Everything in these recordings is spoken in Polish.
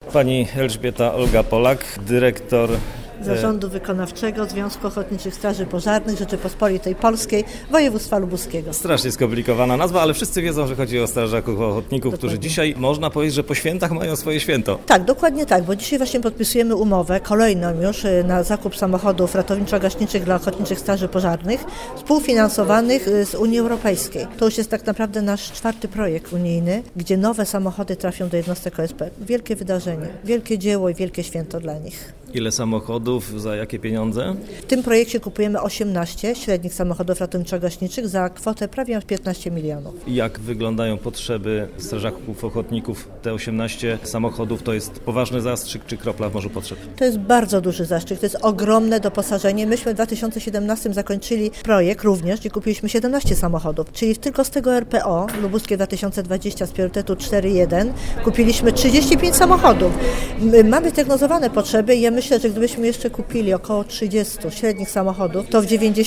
Pani Elżbieta Olga Polak, dyrektor Zarządu Wykonawczego Związku Ochotniczych Straży Pożarnych Rzeczypospolitej Polskiej, województwa lubuskiego. Strasznie skomplikowana nazwa, ale wszyscy wiedzą, że chodzi o strażaków ochotników, Dokładnie. Którzy dzisiaj, można powiedzieć, że po świętach mają swoje święto. Tak, dokładnie tak, bo dzisiaj właśnie podpisujemy umowę, kolejną już, na zakup samochodów ratowniczo-gaśniczych dla Ochotniczych Straży Pożarnych, współfinansowanych z Unii Europejskiej. To już jest tak naprawdę nasz 4. projekt unijny, gdzie nowe samochody trafią do jednostek OSP. Wielkie wydarzenie, wielkie dzieło i wielkie święto dla nich. Ile samochodów, za jakie pieniądze? W tym projekcie kupujemy 18 średnich samochodów ratowniczo-gaśniczych za kwotę prawie 15 milionów. Jak wyglądają potrzeby strażaków ochotników? Te 18 samochodów to jest poważny zastrzyk czy kropla w morzu potrzeb? To jest bardzo duży zastrzyk, to jest ogromne doposażenie. Myśmy w 2017 zakończyli projekt również, gdzie kupiliśmy 17 samochodów, czyli tylko z tego RPO, Lubuskie 2020 z priorytetu 4.1, kupiliśmy 35 samochodów. Mamy diagnozowane potrzeby i ja myślę, że gdybyśmy jeszcze kupili około 30 średnich samochodów, to w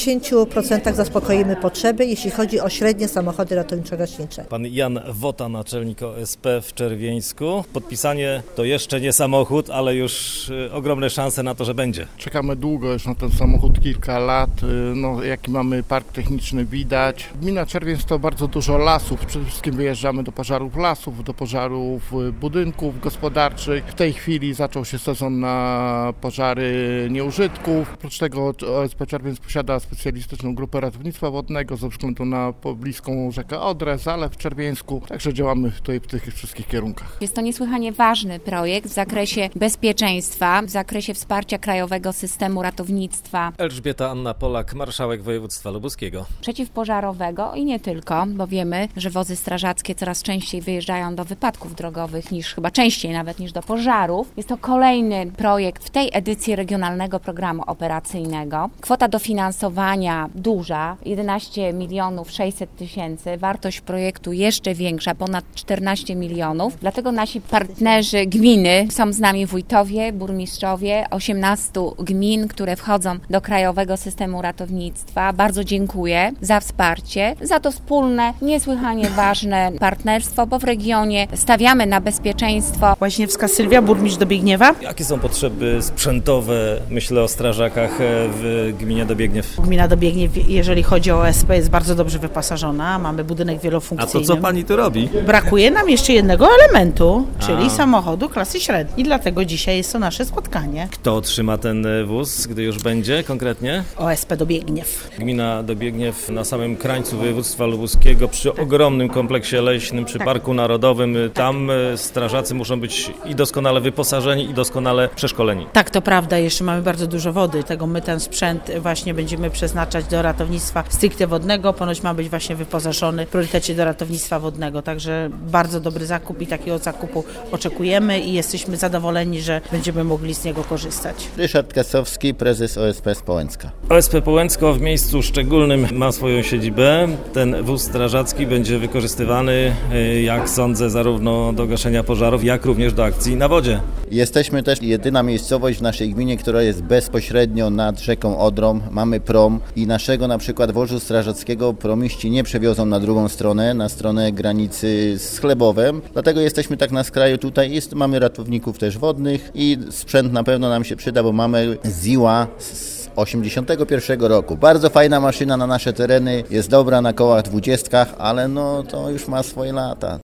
90% zaspokoimy potrzeby, jeśli chodzi o średnie samochody ratowniczo-gaśnicze. Pan Jan Wota, naczelnik OSP w Czerwieńsku. Podpisanie to jeszcze nie samochód, ale już ogromne szanse na to, że będzie. Czekamy długo już na ten samochód, kilka lat. Jaki mamy park techniczny widać. Gmina Czerwień to bardzo dużo lasów. Przede wszystkim wyjeżdżamy do pożarów lasów, do pożarów budynków gospodarczych. W tej chwili zaczął się sezon na pożary nieużytków. Oprócz tego OSP Czerwień posiada specjalistyczną grupę ratownictwa wodnego ze względu na pobliską rzekę Odrę, Zalew w Czerwieńsku. Także działamy tutaj w tych wszystkich kierunkach. Jest to niesłychanie ważny projekt w zakresie bezpieczeństwa, w zakresie wsparcia krajowego systemu ratownictwa. Elżbieta Anna Polak, marszałek województwa lubuskiego. Przeciwpożarowego i nie tylko, bo wiemy, że wozy strażackie coraz częściej wyjeżdżają do wypadków drogowych chyba częściej nawet niż do pożarów. Jest to kolejny projekt w tej edycji Regionalnego Programu Operacyjnego. Kwota dofinansowania duża, 11 600 000. Wartość projektu jeszcze większa, ponad 14 milionów. Dlatego nasi partnerzy gminy, są z nami wójtowie, burmistrzowie 18 gmin, które wchodzą do krajowego systemu ratownictwa. Bardzo dziękuję za wsparcie, za to wspólne, niesłychanie ważne partnerstwo, bo w regionie stawiamy na bezpieczeństwo. Łaźniewska Sylwia, burmistrz Dobiegniewa. Jakie są potrzeby sprzętowe, myślę o strażakach w gminie Dobiegniew? Gmina Dobiegniew, jeżeli chodzi o OSP, jest bardzo dobrze wyposażona. Mamy budynek A wielofunkcyjny. to co pani tu robi? Brakuje nam jeszcze jednego elementu, czyli samochodu klasy średniej. Dlatego dzisiaj jest to nasze spotkanie. Kto otrzyma ten wóz, gdy już będzie konkretnie? OSP Dobiegniew. Gmina Dobiegniew na samym krańcu województwa lubuskiego, przy ogromnym kompleksie leśnym, przy Parku Narodowym. Tam strażacy muszą być i doskonale wyposażeni, i doskonale przeszkoleni. Tak, to prawda, jeszcze mamy bardzo dużo wody, my ten sprzęt właśnie będziemy przeznaczać do ratownictwa stricte wodnego, ponoć ma być właśnie wyposażony w priorytecie do ratownictwa wodnego, także bardzo dobry zakup i takiego zakupu oczekujemy i jesteśmy zadowoleni, że będziemy mogli z niego korzystać. Ryszard Kasowski, prezes OSP z Połęcka. OSP Połęcko w miejscu szczególnym ma swoją siedzibę. Ten wóz strażacki będzie wykorzystywany, jak sądzę, zarówno do gaszenia pożarów, jak również do akcji na wodzie. Jesteśmy też jedyna miejscowość w naszej gminie, która jest bezpośrednio nad rzeką Odrą. Mamy prom i naszego na przykład wozu strażackiego promiści nie przewiozą na drugą stronę, na stronę granicy z Chlebowem. Dlatego jesteśmy tak na skraju tutaj. Mamy ratowników też wodnych i sprzęt na pewno nam się przyda, bo mamy Ziła z 81 roku. Bardzo fajna maszyna na nasze tereny, jest dobra na kołach 20, ale to już ma swoje lata.